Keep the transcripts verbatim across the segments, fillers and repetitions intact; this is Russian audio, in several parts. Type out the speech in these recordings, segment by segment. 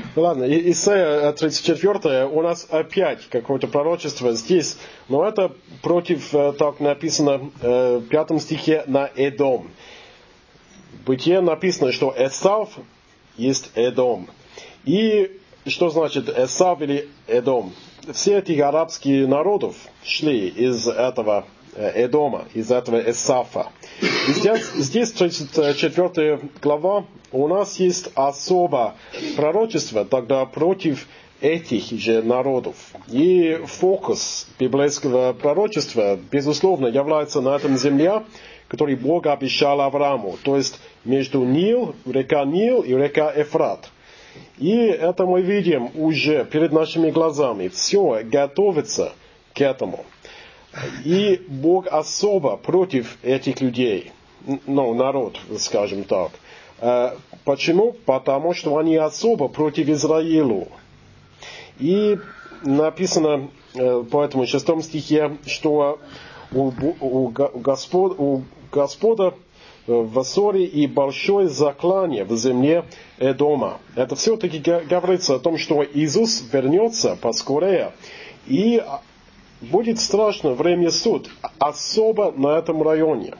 Ладно, Исайя тридцать четыре, у нас опять какое-то пророчество здесь, но это против, так написано в пятом стихе, на Эдом. В Бытие написано, что Эсав есть Эдом. И что значит Эсав или Эдом? Все эти арабские народы шли из этого Эдома, из этого Эсафа. И здесь, здесь тридцать четвёртая глава, у нас есть особо пророчество тогда против этих же народов. И фокус библейского пророчества, безусловно, является на этом земле, который Бог обещал Аврааму. То есть между Нил, река Нил и река Эфрат. И это мы видим уже перед нашими глазами. Все готовится к этому. И Бог особо против этих людей. Ну, народ, скажем так. Почему? Потому что они особо против Израиля. И написано по этому шестом стихе, что у, у, Господ, у Господа в ссоре и большое заклание в земле Эдома. Это все-таки говорится о том, что Иисус вернется поскорее, и будет страшно время суд, особо на этом районе.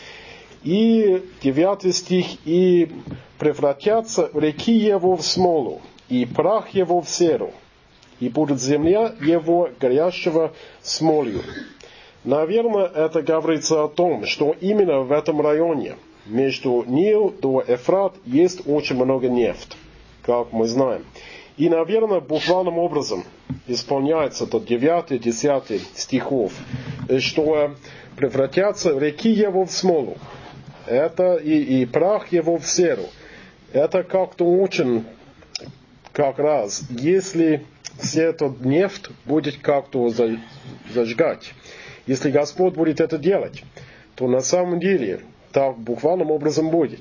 И девятый стих, и превратятся реки его в смолу, и прах его в серу, и будет земля его горящего смолью. Наверное, это говорится о том, что именно в этом районе, между Нил до Эфрат, есть очень много нефти, как мы знаем. И, наверное, буквальным образом исполняется тот девятый, десятый стихов, что превратятся реки его в смолу, это и, и прах его в серу. Это как-то очень, как раз, если все этот нефть будет как-то зажигать. Если Господь будет это делать, то на самом деле так буквальным образом будет.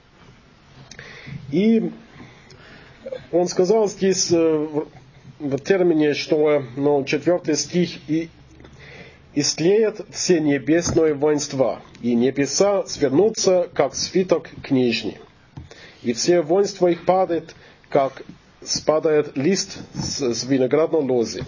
И он сказал здесь в термине, что ну, четвертый стих, и истлеет все небесное воинство, и небеса свернутся, как свиток книжный. И все воинство их падает, как спадает лист с виноградной лозы.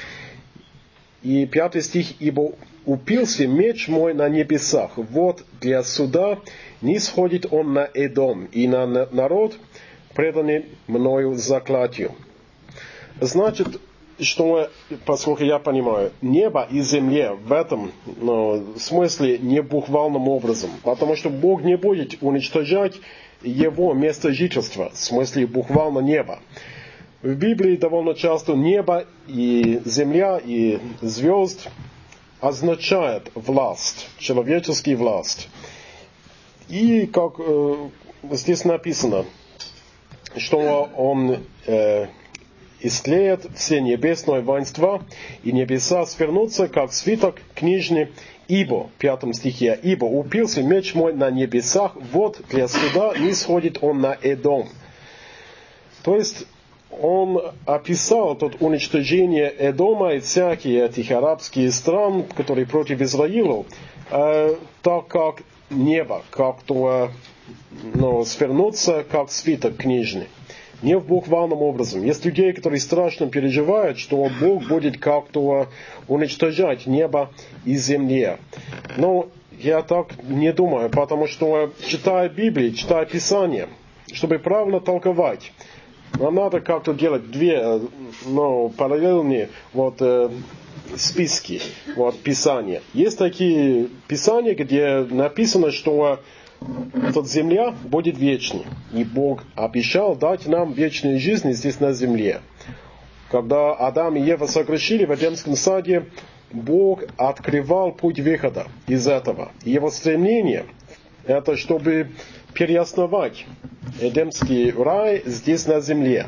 И пятый стих, ибо упился меч мой на небесах, вот для суда не сходит он на Эдом, и на народ, преданный мною заклятию. Значит, что, поскольку я понимаю, небо и земля в этом ну, смысле не буквальным образом, потому что Бог не будет уничтожать его место жительства, в смысле буквально небо. В Библии довольно часто небо и земля и звезд означает власть, человеческую власть. И как э, здесь написано, что он э, истлеет все небесное воинство, и небеса свернутся, как свиток книжный, ибо, в пятом стихе, ибо упился меч мой на небесах, вот для суда не сходит он на Эдом. То есть, он описал тут уничтожение Эдома и всякие этих арабских стран, которые против Израиля, э, так как небо как-то ну, свернуться, как свиток книжный. Не в буквальном образом. Есть люди, которые страшно переживают, что Бог будет как-то уничтожать небо и землю. Но я так не думаю, потому что читая Библию, читая Писание, чтобы правильно толковать, нам надо как-то делать две ну, параллельные вот, э, списки вот, Писания. Есть такие Писания, где написано, что эта земля будет вечной. И Бог обещал дать нам вечную жизнь здесь на земле. Когда Адам и Ева согрешили в Эдемском саде, Бог открывал путь выхода из этого. И его стремление – это чтобы переосновать Эдемский рай здесь на земле.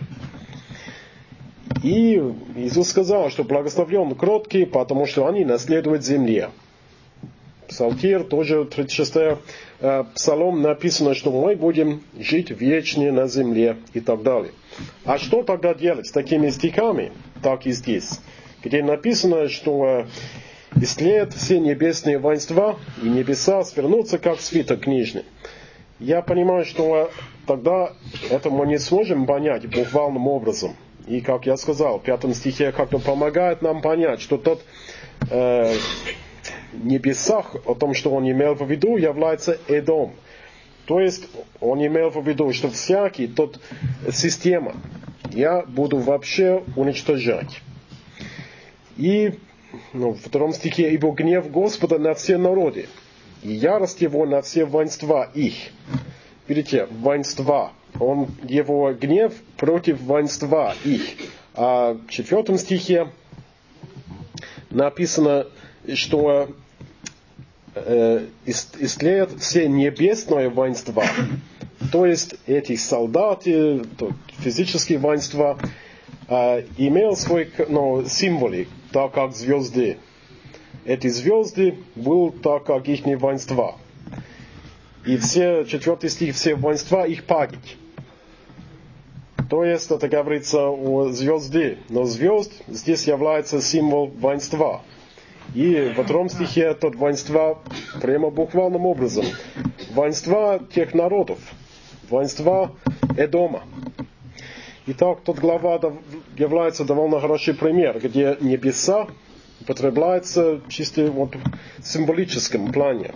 И Иисус сказал, что благословлен кроткий, потому что они наследуют земле. Псалтирь, тоже тридцать шестой э, псалом написано, что мы будем жить вечно на земле и так далее. А что тогда делать с такими стихами, так и здесь, где написано, что э, истлеют все небесные воинства, и небеса свернутся, как свиток книжный. я понимаю, что тогда это мы не сможем понять буквальным образом. И, как я сказал, в пятом стихе как-то помогает нам понять, что тот э, небесах, о том, что он имел в виду, является Эдом. То есть он имел в виду, что всякий тот система я буду вообще уничтожать. И ну, в втором стихе, ибо гнев Господа на все народы, и ярость его на все воинства их. Видите, воинства. Он, его гнев против воинства их. А в четвертом стихе написано, что э, истлеет все небесное воинство. То есть эти солдаты, физические воинства, э, имел свой ну, символы, так как звезды. Эти звезды были так как их воинства. И все, четвертый стих, все воинства их пагить. То есть это говорится о звезде. Но звезд здесь является символ воинства. И во втором стихе тот воинства прямо буквальным образом. Воинства тех народов. Воинства Эдома. Итак, тот глава является довольно хороший пример, где небеса употребляются чисто вот в символическом плане.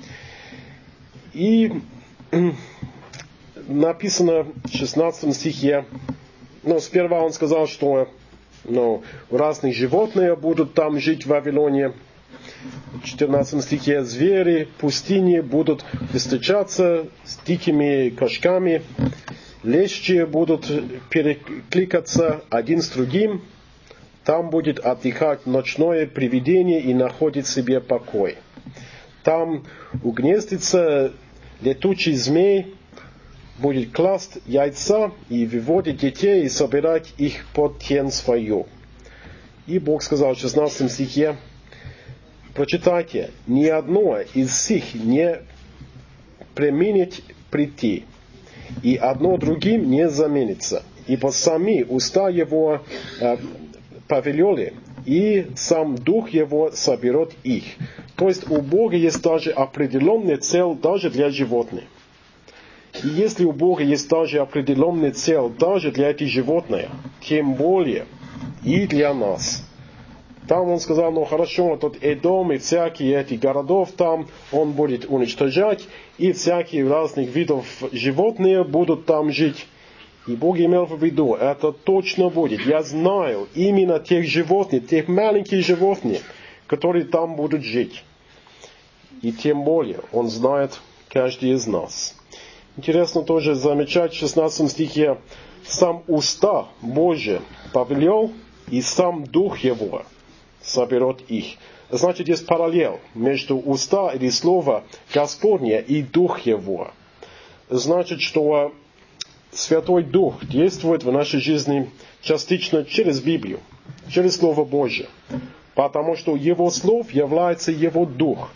И написано в шестнадцатом стихе, ну, сперва он сказал, что ну, разные животные будут там жить в Вавилоне. В четырнадцатом стихе звери пустыни будут встречаться с дикими кошками, лещи будут перекликаться один с другим, там будет отдыхать ночное привидение и находить себе покой. Там угнездится летучий змей, будет класть яйца и выводить детей и собирать их под тень свою. И Бог сказал в шестнадцатом стихе, прочитайте, ни одно из сих не преминет прийти, и одно другим не заменится, ибо сами уста его э, повелели, и сам дух его соберет их. То есть у Бога есть даже определенная цель даже для животных. И если у Бога есть даже определенная цель даже для этих животных, тем более и для нас. Там он сказал, ну хорошо, тот Эдом и всякие эти городов там он будет уничтожать, и всякие разных видов животных будут там жить. И Бог имел в виду, это точно будет. Я знаю именно тех животных, тех маленьких животных, которые там будут жить. И тем более он знает каждый из нас. Интересно тоже замечать в шестнадцатом стихе, сам уста Божий повелел, и сам дух его соберет их. Значит, есть параллель между уста или слово Господне и дух его. Значит, что Святой Дух действует в нашей жизни частично через Библию, через Слово Божие, потому что Его слов является Его Дух.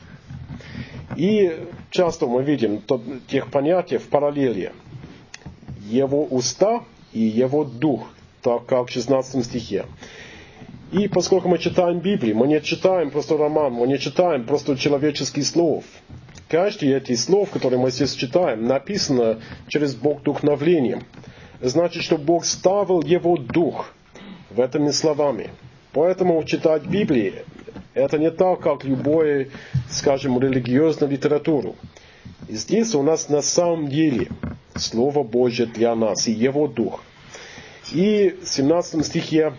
И часто мы видим тех понятий в параллели. Его уста и Его Дух, так как в шестнадцатом стихе. И поскольку мы читаем Библию, мы не читаем просто роман, мы не читаем просто человеческих слов. Каждый из этих слов, которые мы здесь читаем, написано через Бог вдохновлением. Значит, что Бог ставил Его Дух в этими словами. Поэтому читать Библию, это не так, как любую, скажем, религиозную литературу. И здесь у нас на самом деле Слово Божье для нас и Его Дух. И в семнадцатом стихе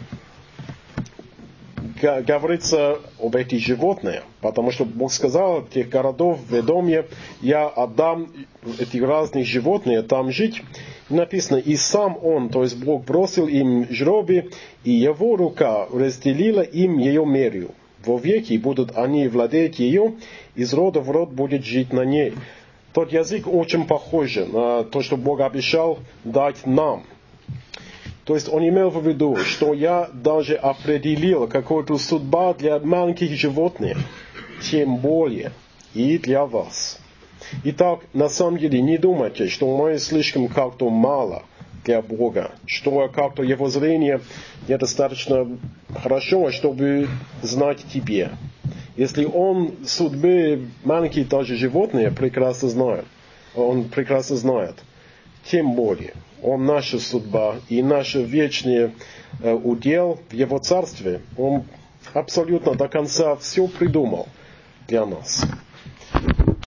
говорится об этих животных, потому что Бог сказал, тех городов в Эдоме я отдам этих разных животных там жить. И написано, и сам он, то есть Бог бросил им жребий, и его рука разделила им ее мерю. Вовеки будут они владеть ее, из рода в род будет жить на ней. Тот язык очень похож на то, что Бог обещал дать нам. То есть он имел в виду, что я даже определил какую-то судьбу для маленьких животных, тем более и для вас. Итак, на самом деле не думайте, что мы слишком как-то мало для Бога, что как-то Его зрение недостаточно хорошо, чтобы знать тебе. Если Он судьбы маленькие даже животные прекрасно знает, Он прекрасно знает. Тем более, Он наша судьба и наш вечный удел в Его Царстве. Он абсолютно до конца все придумал для нас.